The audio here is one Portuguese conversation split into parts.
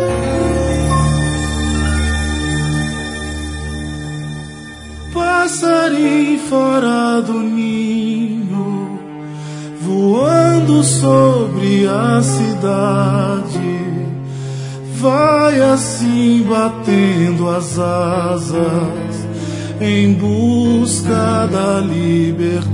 Passarinho fora do ninho, voando sobre a cidade, vai assim batendo as asas em busca da liberdade.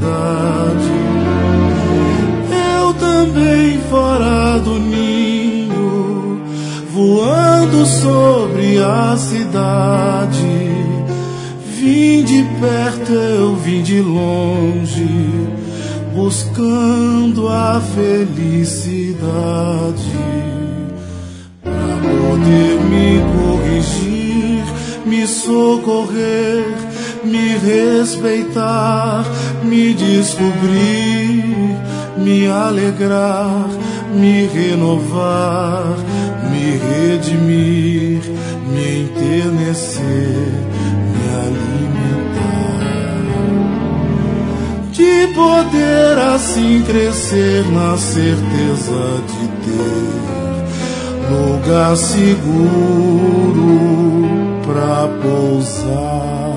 Eu também fora do ninho, voando sobre a cidade, vim de perto, eu vim de longe, buscando a felicidade, pra poder me corrigir, me socorrer, me respeitar, me descobrir, me alegrar, me renovar, me redimir, me enternecer, de poder assim crescer na certeza de ter lugar seguro pra pousar.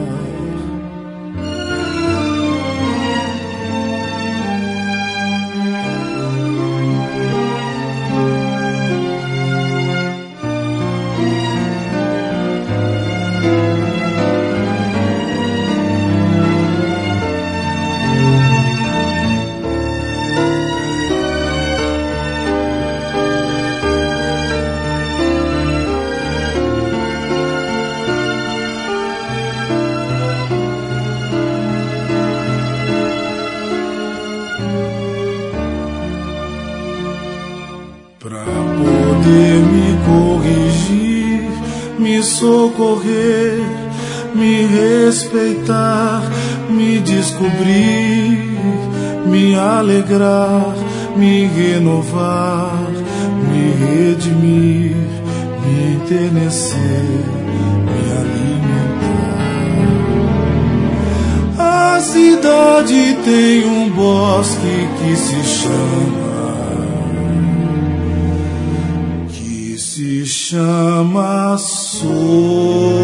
Socorrer, me respeitar, me descobrir, me alegrar, me renovar, me redimir, me enternecer, me alimentar. A cidade tem um bosque que se chama solidão.